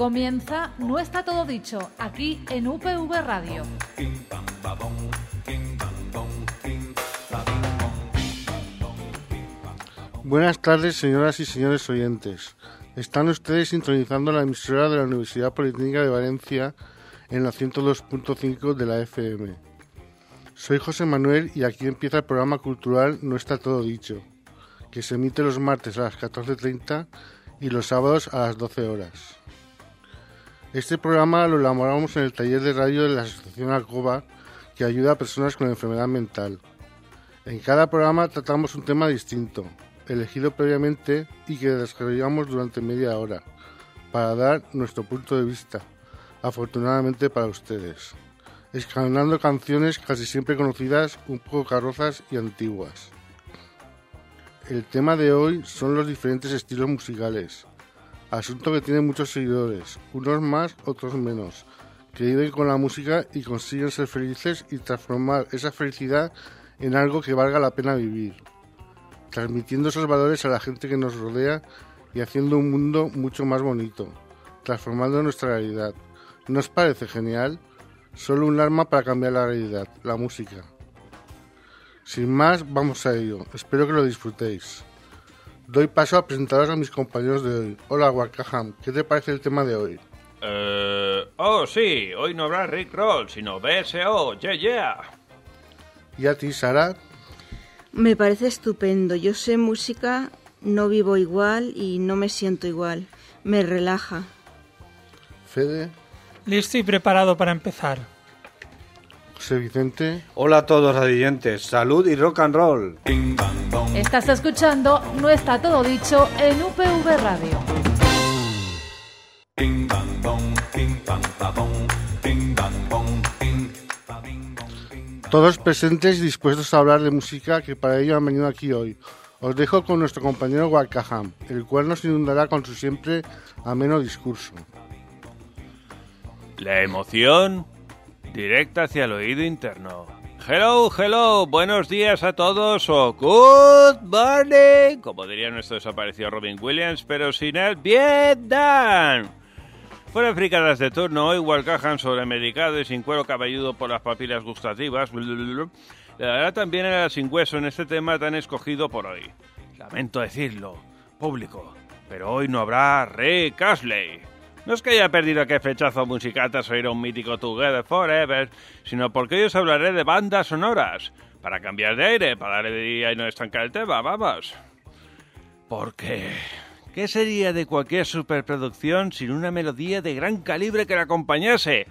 Comienza No está todo dicho, aquí en UPV Radio. Buenas tardes, señoras y señores oyentes. Están ustedes sintonizando la emisora de la Universidad Politécnica de Valencia en la 102.5 de la FM. Soy José Manuel y aquí empieza el programa cultural No está todo dicho, que se emite los martes a las 14:30 y los sábados a las 12 horas. Este programa lo elaboramos en el taller de radio de la Asociación Alcoba, que ayuda a personas con enfermedad mental. En cada programa tratamos un tema distinto, elegido previamente y que desarrollamos durante media hora, para dar nuestro punto de vista, afortunadamente para ustedes, escalonando canciones casi siempre conocidas, un poco carrozas y antiguas. El tema de hoy son los diferentes estilos musicales, asunto que tiene muchos seguidores, unos más, otros menos, que viven con la música y consiguen ser felices y transformar esa felicidad en algo que valga la pena vivir, transmitiendo esos valores a la gente que nos rodea y haciendo un mundo mucho más bonito, transformando nuestra realidad. ¿No os parece genial? Solo un arma para cambiar la realidad, la música. Sin más, vamos a ello. Espero que lo disfrutéis. Doy paso a presentaros a mis compañeros de hoy. Hola, Wakaham, ¿qué te parece el tema de hoy? Sí, hoy no habrá Rick Roll, sino BSO, yeah. ¿Y a ti, Sara? Me parece estupendo. Yo sé música, no vivo igual y no me siento igual. Me relaja. Fede. Listo y preparado para empezar. José Vicente. Hola a todos radioyentes, salud y rock and roll. Estás escuchando No está todo dicho en UPV Radio. Todos presentes y dispuestos a hablar de música, que para ello han venido aquí hoy. Os dejo con nuestro compañero Wakaham, el cual nos inundará con su siempre ameno discurso. La emoción directa hacia el oído interno. Hello, buenos días a todos o good morning, como diría nuestro desaparecido Robin Williams, pero sin el bien done. Fuera fricadas de turno, hoy Wakaham sobremedicado y sin cuero cabelludo por las papilas gustativas, le dará también el sin hueso en este tema tan escogido por hoy. Lamento decirlo, público, pero hoy no habrá Rick Astley. No es que haya perdido aquel flechazo musical tras oír un mítico Together Forever, sino porque hoy os hablaré de bandas sonoras, para cambiar de aire, para darle día y no estancar el tema, vamos. Porque ¿qué sería de cualquier superproducción sin una melodía de gran calibre que la acompañase?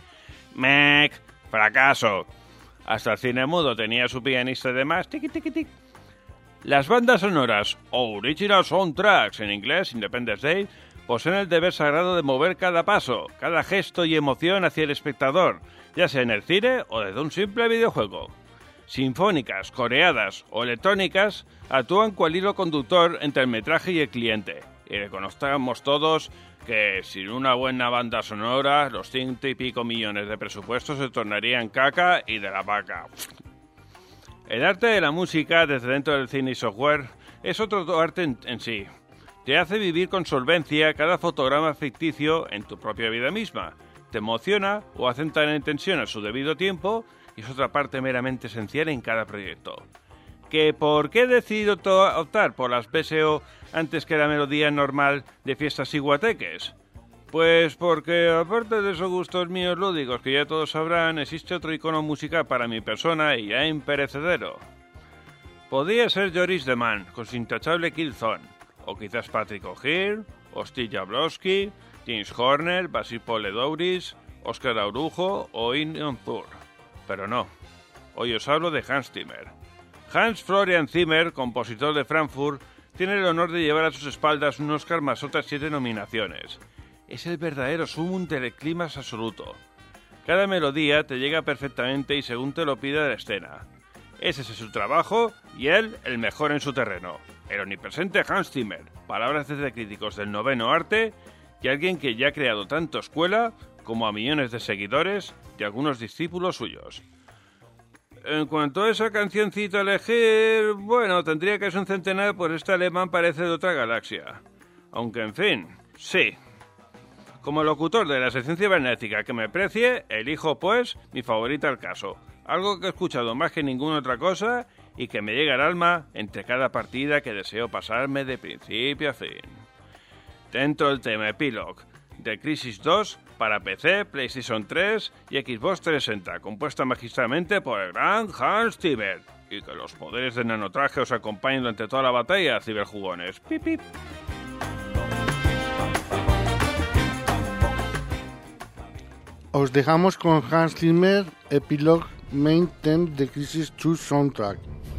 Fracaso. Hasta el cine mudo tenía su pianista de más, tiqui tiqui tic. Las bandas sonoras, o Original Soundtracks en inglés, Independence Day, poseen el deber sagrado de mover cada paso, cada gesto y emoción hacia el espectador, ya sea en el cine o desde un simple videojuego. Sinfónicas, coreadas o electrónicas actúan cual hilo conductor entre el metraje y el cliente. Y reconozcamos todos que sin una buena banda sonora, los 100 y pico millones de presupuesto se tornarían caca y de la vaca. El arte de la música desde dentro del cine y software es otro arte en sí. Te hace vivir con solvencia cada fotograma ficticio en tu propia vida misma. Te emociona o hace entrar en tensión a su debido tiempo y es otra parte meramente esencial en cada proyecto. ¿Que por qué he decidido optar por las BSO antes que la melodía normal de fiestas y guateques? Pues porque, aparte de esos gustos míos lúdicos que ya todos sabrán, existe otro icono musical para mi persona y ya imperecedero. Podría ser Joris de Man, con su intachable Killzone, o quizás Patrick O'Hare, o Steve Jablowski, James Horner, Basil Poledouris, Oscar Aurujo o Inion Thur. Pero no, hoy os hablo de Hans Zimmer. Hans Florian Zimmer, compositor de Frankfurt, tiene el honor de llevar a sus espaldas un Oscar más otras 7 nominaciones. Es el verdadero sumum del clímax absoluto. Cada melodía te llega perfectamente y según te lo pide la escena. Ese es su trabajo y él el mejor en su terreno. El omnipresente Hans Zimmer, palabras desde críticos del noveno arte y alguien que ya ha creado tanto escuela como a millones de seguidores y algunos discípulos suyos. En cuanto a esa cancioncita a elegir, bueno, tendría que ser un centenar, pues este alemán parece de otra galaxia. Aunque, en fin, sí. Como locutor de la sección cibernética que me precie, elijo pues mi favorita al caso. Algo que he escuchado más que ninguna otra cosa y que me llega al alma entre cada partida que deseo pasarme de principio a fin. Dentro del tema Epilogue de Crisis 2 para PC, PlayStation 3 y Xbox 360, compuesta magistralmente por el gran Hans Zimmer. Y que los poderes de nanotraje os acompañen durante toda la batalla, ciberjugones. Pip, pip. Os dejamos con Hans Zimmer, Epilogue Main Theme de Crisis 2 Soundtrack.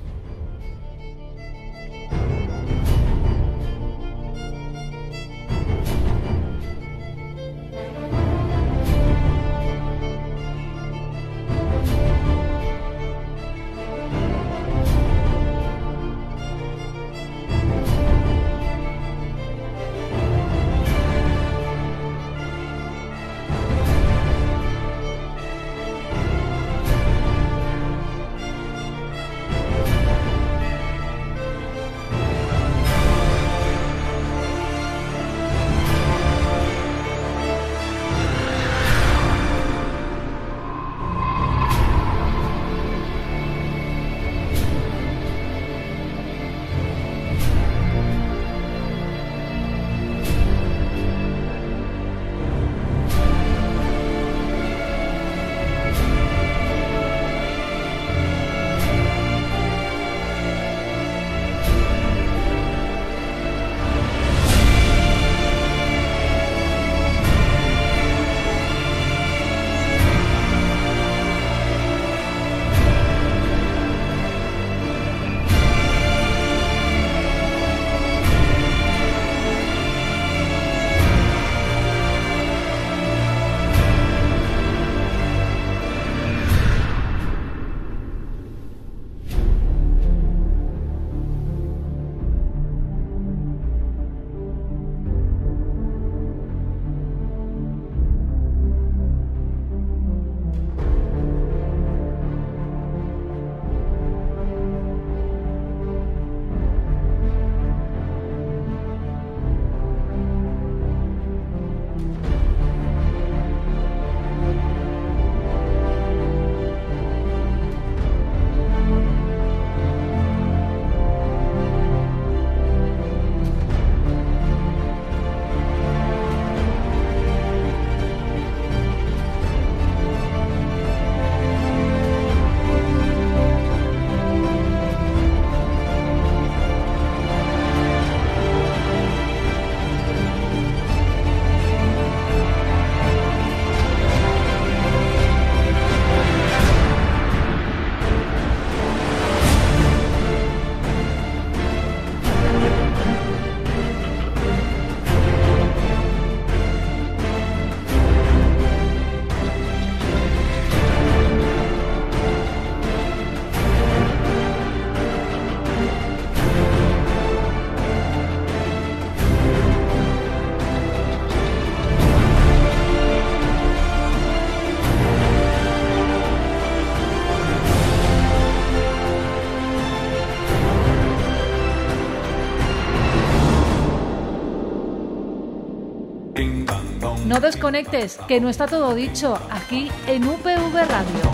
No desconectes, que no está todo dicho, aquí en UPV Radio.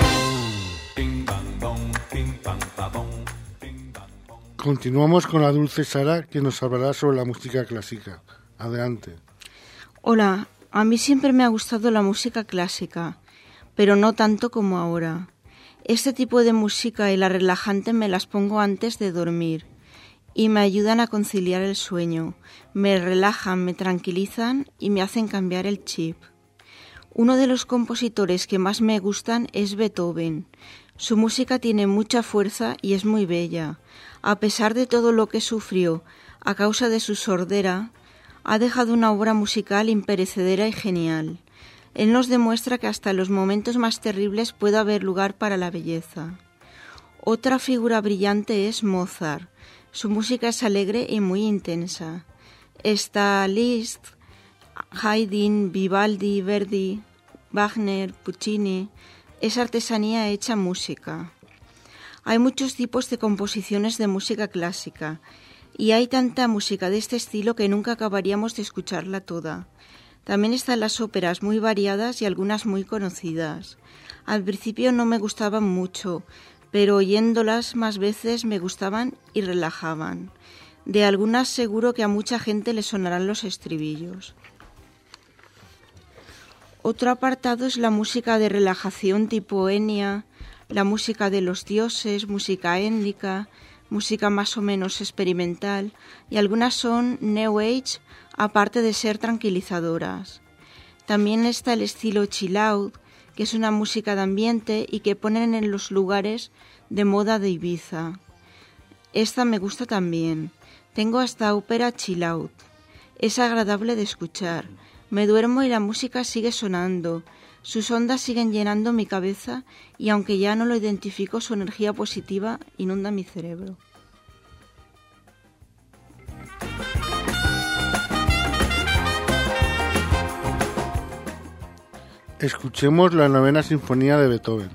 Continuamos con la dulce Sara, que nos hablará sobre la música clásica. Adelante. Hola, a mí siempre me ha gustado la música clásica, pero no tanto como ahora. Este tipo de música y la relajante me las pongo antes de dormir y me ayudan a conciliar el sueño, me relajan, me tranquilizan y me hacen cambiar el chip. Uno de los compositores que más me gustan es Beethoven. Su música tiene mucha fuerza y es muy bella. A pesar de todo lo que sufrió a causa de su sordera, ha dejado una obra musical imperecedera y genial. Él nos demuestra que hasta en los momentos más terribles puede haber lugar para la belleza. Otra figura brillante es Mozart. Su música es alegre y muy intensa. Está Liszt, Haydn, Vivaldi, Verdi, Wagner, Puccini. Es artesanía hecha música. Hay muchos tipos de composiciones de música clásica y hay tanta música de este estilo que nunca acabaríamos de escucharla toda. También están las óperas muy variadas y algunas muy conocidas. Al principio no me gustaban mucho, pero oyéndolas más veces me gustaban y relajaban. De algunas seguro que a mucha gente le sonarán los estribillos. Otro apartado es la música de relajación tipo Enya, la música de los dioses, música étnica, música más o menos experimental, y algunas son New Age, aparte de ser tranquilizadoras. También está el estilo Chill Out, que es una música de ambiente y que ponen en los lugares de moda de Ibiza. Esta me gusta también. Tengo hasta ópera Chill Out. Es agradable de escuchar. Me duermo y la música sigue sonando. Sus ondas siguen llenando mi cabeza y aunque ya no lo identifico, su energía positiva inunda mi cerebro. Escuchemos la 9ª Sinfonía de Beethoven.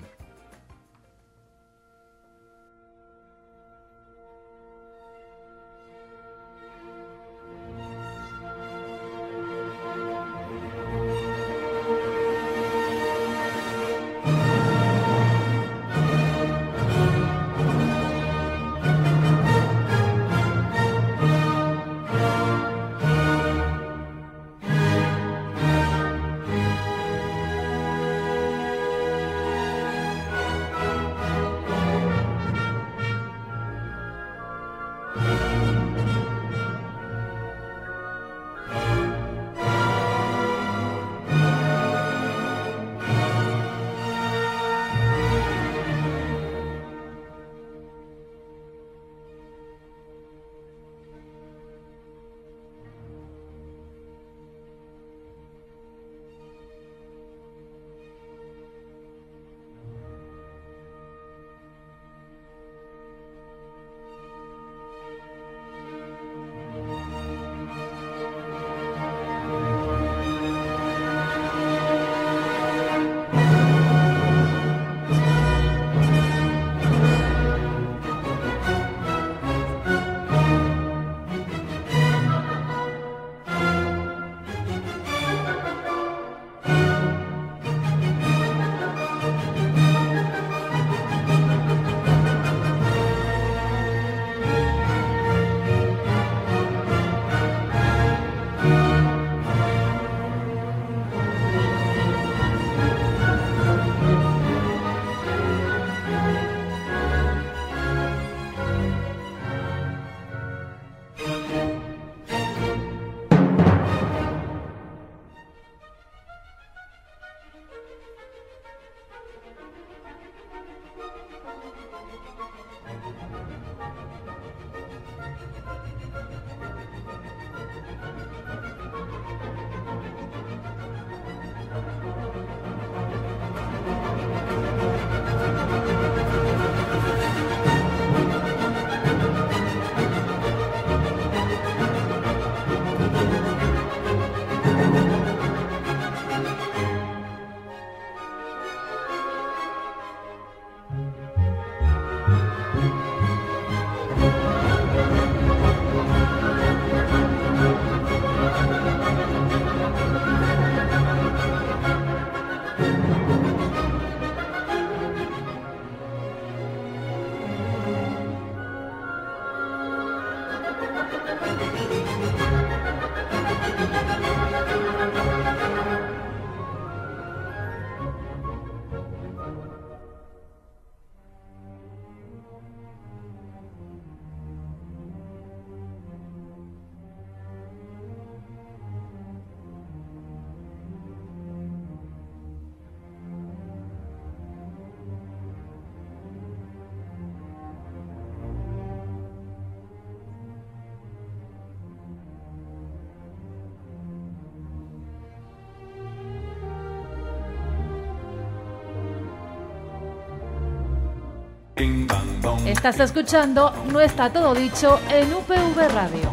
Estás escuchando No está todo dicho en UPV Radio.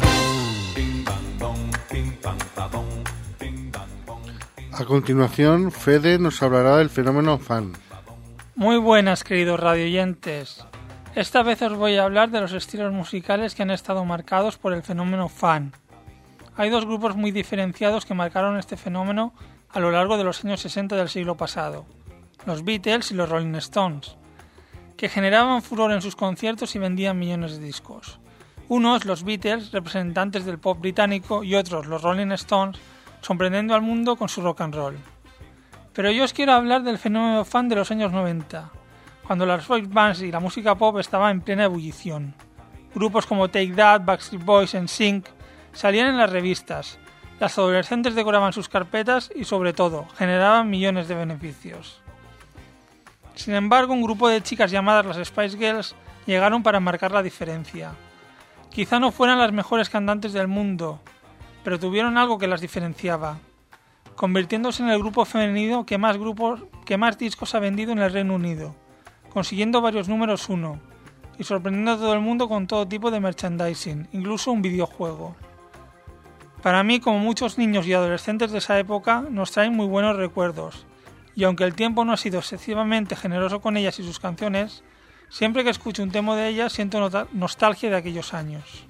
A continuación, Fede nos hablará del fenómeno fan. Muy buenas, queridos radioyentes. Esta vez os voy a hablar de los estilos musicales que han estado marcados por el fenómeno fan. hay dos grupos muy diferenciados que marcaron este fenómeno a lo largo de los años 60 del siglo pasado, los Beatles y los Rolling Stones, que generaban furor en sus conciertos y vendían millones de discos. Unos, los Beatles, representantes del pop británico, y otros, los Rolling Stones, sorprendiendo al mundo con su rock and roll. Pero yo os quiero hablar del fenómeno fan de los años 90, cuando las boy bands y la música pop estaban en plena ebullición. Grupos como Take That, Backstreet Boys, NSYNC salían en las revistas, las adolescentes decoraban sus carpetas y, sobre todo, generaban millones de beneficios. Sin embargo, un grupo de chicas llamadas las Spice Girls llegaron para marcar la diferencia. Quizá no fueran las mejores cantantes del mundo, pero tuvieron algo que las diferenciaba, convirtiéndose en el grupo femenino que más discos ha vendido en el Reino Unido, consiguiendo varios números 1 y sorprendiendo a todo el mundo con todo tipo de merchandising, incluso un videojuego. Para mí, como muchos niños y adolescentes de esa época, nos traen muy buenos recuerdos, y aunque el tiempo no ha sido excesivamente generoso con ellas y sus canciones, siempre que escucho un tema de ellas siento nostalgia de aquellos años.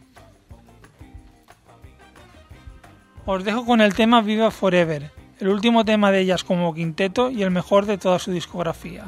Os dejo con el tema Viva Forever, el último tema de ellas como quinteto y el mejor de toda su discografía.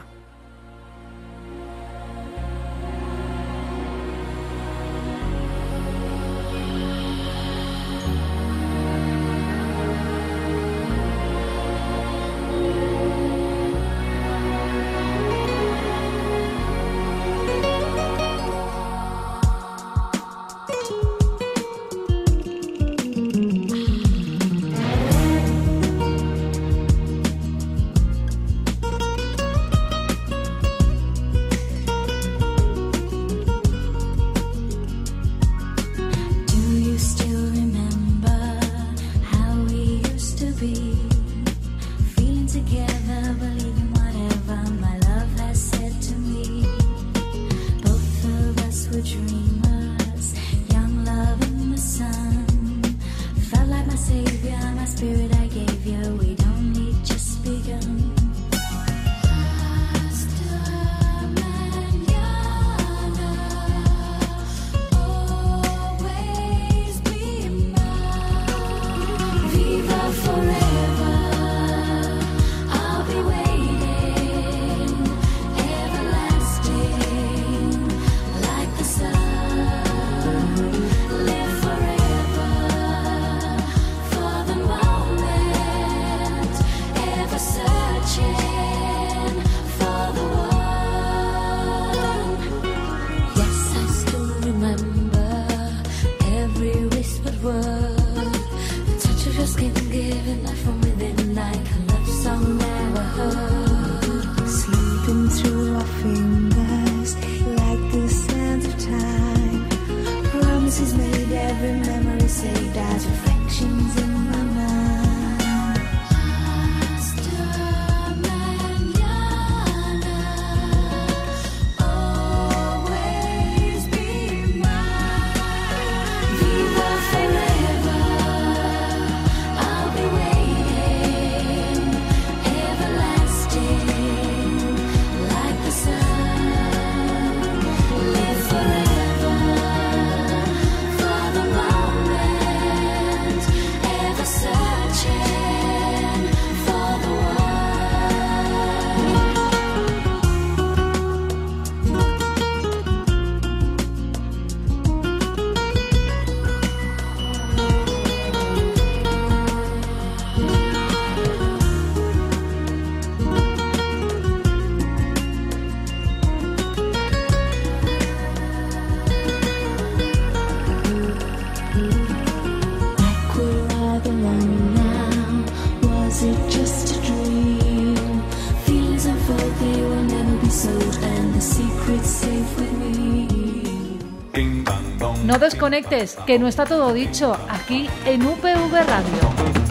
No desconectes, que no está todo dicho, aquí en UPV Radio.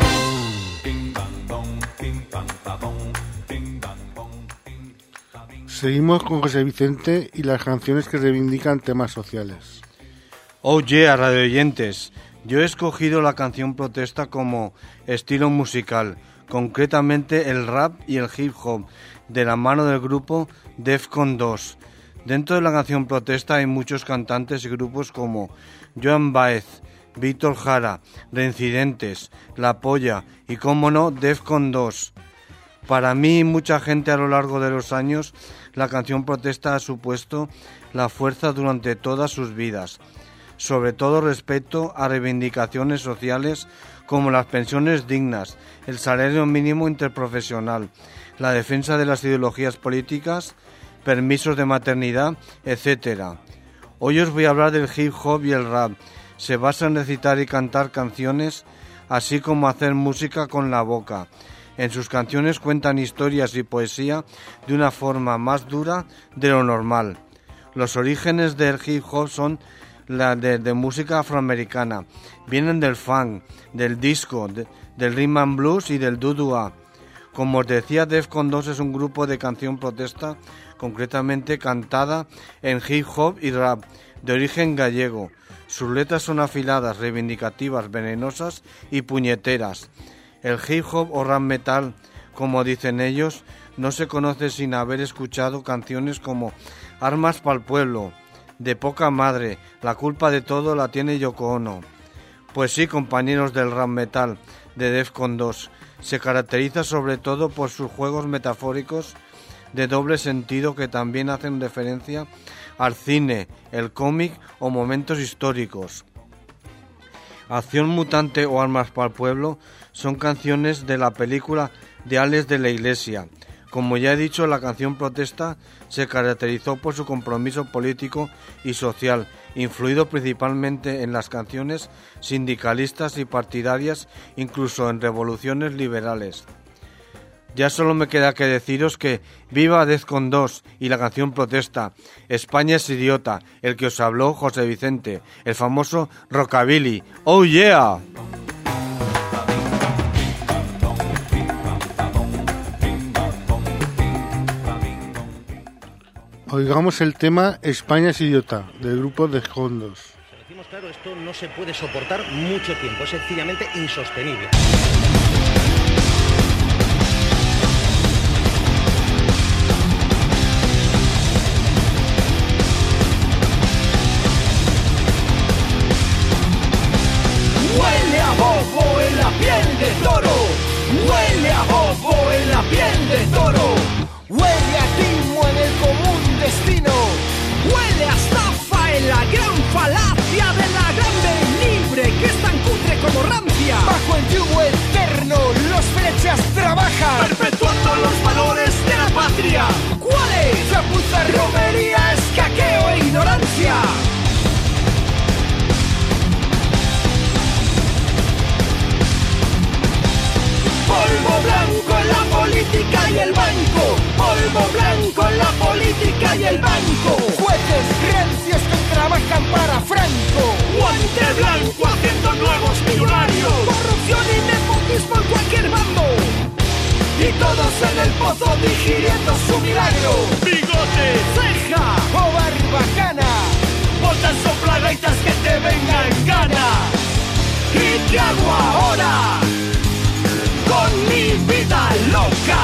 Seguimos con José Vicente y las canciones que reivindican temas sociales. Oh yeah, radioyentes. Yo he escogido la canción protesta como estilo musical, concretamente el rap y el hip hop, de la mano del grupo Defcon 2. Dentro de la canción protesta hay muchos cantantes y grupos como Joan Baez, Víctor Jara, Reincidentes, La Polla y, cómo no, Defcon 2. Para mí y mucha gente a lo largo de los años, la canción protesta ha supuesto la fuerza durante todas sus vidas, sobre todo respecto a reivindicaciones sociales como las pensiones dignas, el salario mínimo interprofesional, la defensa de las ideologías políticas, permisos de maternidad, etc. Hoy os voy a hablar del hip hop y el rap. Se basa en recitar y cantar canciones, así como hacer música con la boca. En sus canciones cuentan historias y poesía de una forma más dura de lo normal. Los orígenes del hip hop son la de música afroamericana. Vienen del funk, del disco, del rhythm and blues y del doo-wop. Como os decía, Defcon 2 es un grupo de canción protesta, concretamente cantada en hip hop y rap, de origen gallego. Sus letras son afiladas, reivindicativas, venenosas y puñeteras. El hip hop o rap metal, como dicen ellos, no se conoce sin haber escuchado canciones como Armas pa'l pueblo, De poca madre, La culpa de todo la tiene Yoko Ono. Pues sí, compañeros del rap metal de Defcon 2, se caracteriza sobre todo por sus juegos metafóricos de doble sentido que también hacen referencia al cine, el cómic o momentos históricos. Acción Mutante o Armas pa'l pueblo son canciones de la película de Ales de la Iglesia. Como ya he dicho, la canción protesta se caracterizó por su compromiso político y social, influido principalmente en las canciones sindicalistas y partidarias, incluso en revoluciones liberales. Ya solo me queda que deciros que viva Defcon 2 y la canción protesta. España es idiota, el que os habló José Vicente, el famoso Rockabilly. ¡Oh yeah! Oigamos el tema España es idiota, del grupo Defcon 2. Decimos claro, esto no se puede soportar mucho tiempo, es sencillamente insostenible. Huele a bobo en la piel de toro, huele a bobo en la piel de toro, huele a timo en el común destino, huele a estafa en la gran falacia de la grande libre que es tan cutre como rancia. Bajo el yugo eterno los flechas trabajan, perpetuando los valores de la patria. ¿Cuáles? Chapuza, romería, escaqueo e ignorancia. Polvo blanco en la política y el banco, polvo blanco en la política y el banco. Jueces rancios que trabajan para Franco, guante blanco haciendo nuevos millonarios. Corrupción y nepotismo en cualquier bando, y todos en el pozo digiriendo su milagro. Bigote, ceja o barbacana, botas soplagaitas que te vengan gana. ¿Y qué hago ahora con mi vida loca?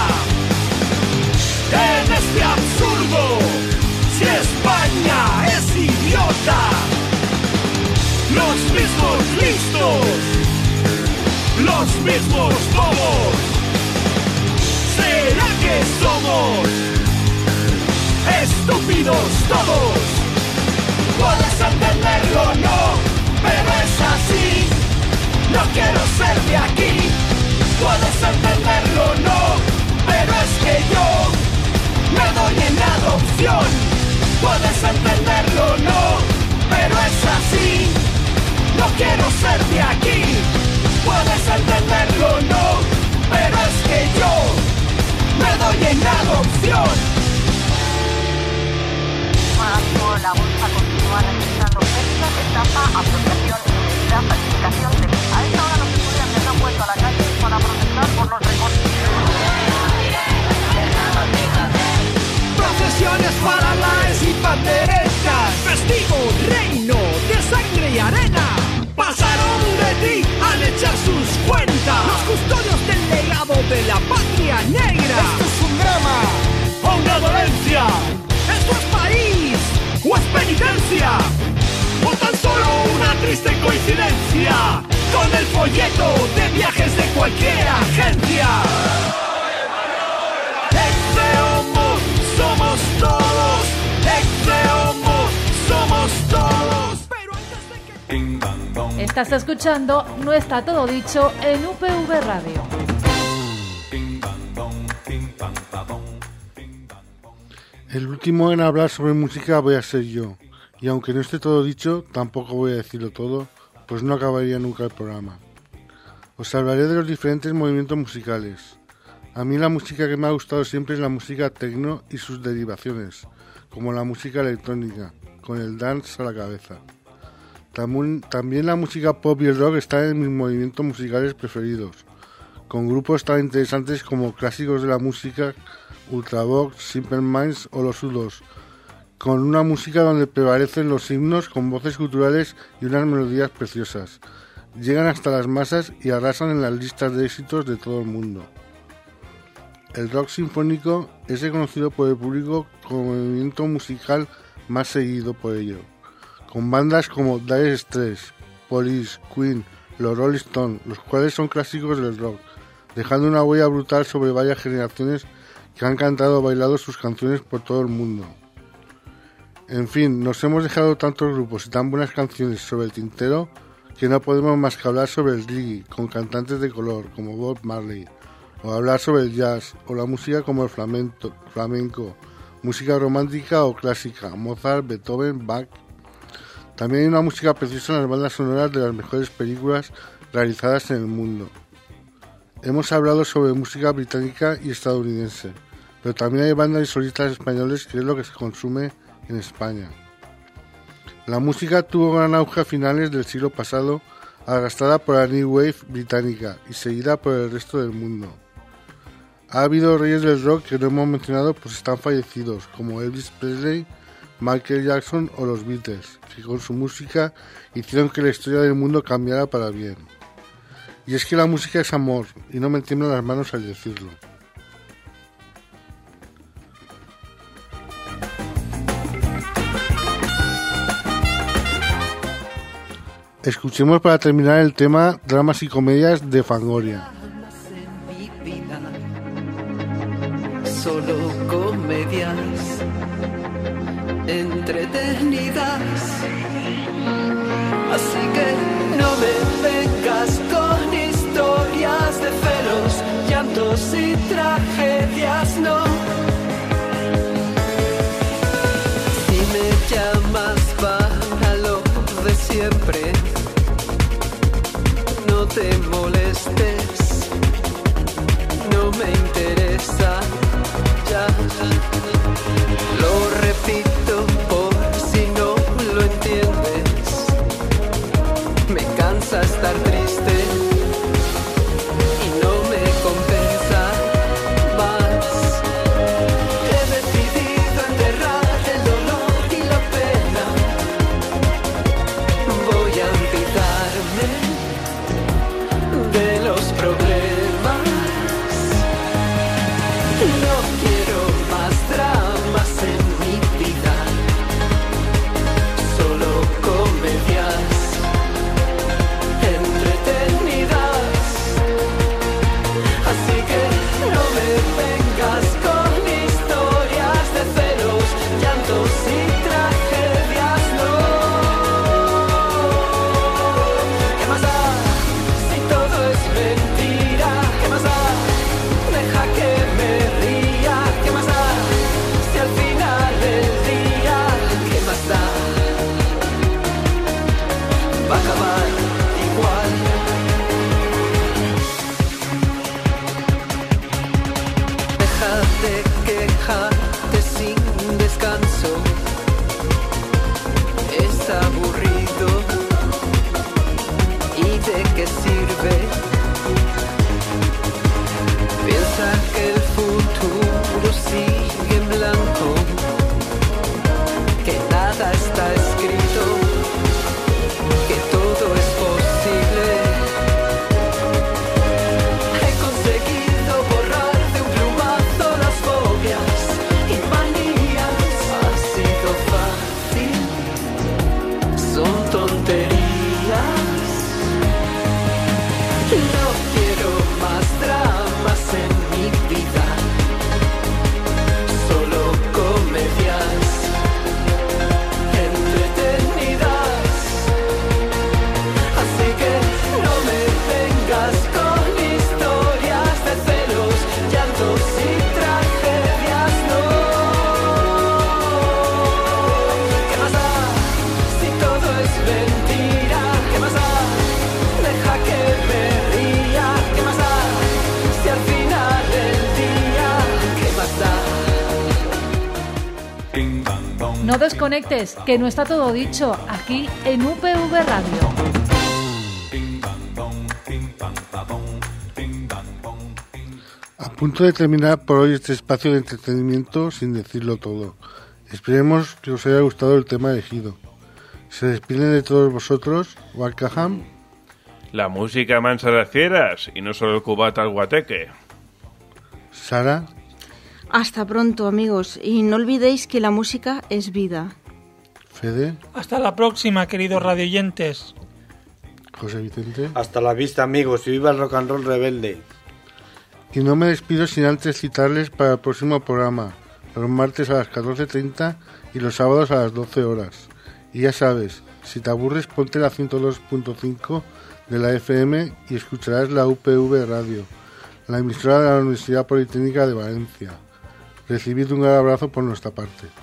En este absurdo, si España es idiota, los mismos listos, los mismos bobos, ¿será que somos estúpidos todos? Puedes entenderlo, no, pero es así. No quiero ser de aquí. Puedes entenderlo, no, pero es que yo me doy en adopción. Puedes entenderlo, no, pero es así. No quiero ser de aquí. Puedes entenderlo, no, pero es que yo me doy en adopción. Por la bolsa continúa registrando pesca, estafa, apropiación indebida, falsificación de... A esta hora los estudiantes han vuelto a la calle para protestar por los recortes. Procesiones paralaes y panderetas, festivo reino de sangre y arena. Pasaron de ti al echar sus cuentas, los custodios del legado de la patria negra. Esto es un drama o una dolencia. Esto es país o es penitencia, o tan solo una triste coincidencia. folleto de viajes de cualquier agencia. Exceomo, somos todos. Exceomo, somos todos. Pero antes de que... Estás escuchando No está todo dicho en UPV Radio. El último en hablar sobre música voy a ser yo. Y aunque no esté todo dicho, tampoco voy a decirlo todo, pues no acabaría nunca el programa. Os hablaré de los diferentes movimientos musicales. A mí la música que me ha gustado siempre es la música techno y sus derivaciones, como la música electrónica, con el dance a la cabeza. También la música pop y el rock están en mis movimientos musicales preferidos, con grupos tan interesantes como clásicos de la música, Ultravox, Simple Minds o los U2, con una música donde prevalecen los himnos con voces guturales y unas melodías preciosas. Llegan hasta las masas y arrasan en las listas de éxitos de todo el mundo. El rock sinfónico es reconocido por el público como el movimiento musical más seguido por ello, con bandas como Dire Straits, Police, Queen, los Rolling Stones, los cuales son clásicos del rock, dejando una huella brutal sobre varias generaciones que han cantado o bailado sus canciones por todo el mundo. En fin, nos hemos dejado tantos grupos y tan buenas canciones sobre el tintero que no podemos más que hablar sobre el reggae con cantantes de color como Bob Marley, o hablar sobre el jazz o la música como el flamenco, música romántica o clásica, Mozart, Beethoven, Bach. También hay una música preciosa en las bandas sonoras de las mejores películas realizadas en el mundo. Hemos hablado sobre música británica y estadounidense, pero también hay bandas y solistas españoles, que es lo que se consume en España. La música tuvo gran auge a finales del siglo pasado, arrastrada por la New Wave británica y seguida por el resto del mundo. Ha habido reyes del rock que no hemos mencionado, pues están fallecidos, como Elvis Presley, Michael Jackson o los Beatles, que con su música hicieron que la historia del mundo cambiara para bien. Y es que la música es amor, y no me tiemblan las manos al decirlo. Escuchemos para terminar el tema Dramas y Comedias de Fangoria. Solo comedias entretenidas, así que no me vengas con historias de celos, llantos y tragedias, no. Si me llamas para lo de siempre, no te molestes, no me interesa. Ya lo repito por si no lo entiendes, me cansa estar triste. No desconectes, que no está todo dicho, aquí en UPV Radio. A punto de terminar por hoy este espacio de entretenimiento sin decirlo todo. Esperemos que os haya gustado el tema elegido. Se despiden de todos vosotros, Walcaham. La música mansa de fieras y no solo el cubata al guateque. Sara. Hasta pronto, amigos, y no olvidéis que la música es vida. Fede. Hasta la próxima, queridos radioyentes. José Vicente. Hasta la vista, amigos, y viva el rock and roll rebelde. Y no me despido sin antes citarles para el próximo programa, los martes a las 14:30 y los sábados a las 12 horas. Y ya sabes, si te aburres ponte la 102.5 de la FM y escucharás la UPV Radio, la emisora de la Universidad Politécnica de Valencia. Recibid un gran abrazo por nuestra parte.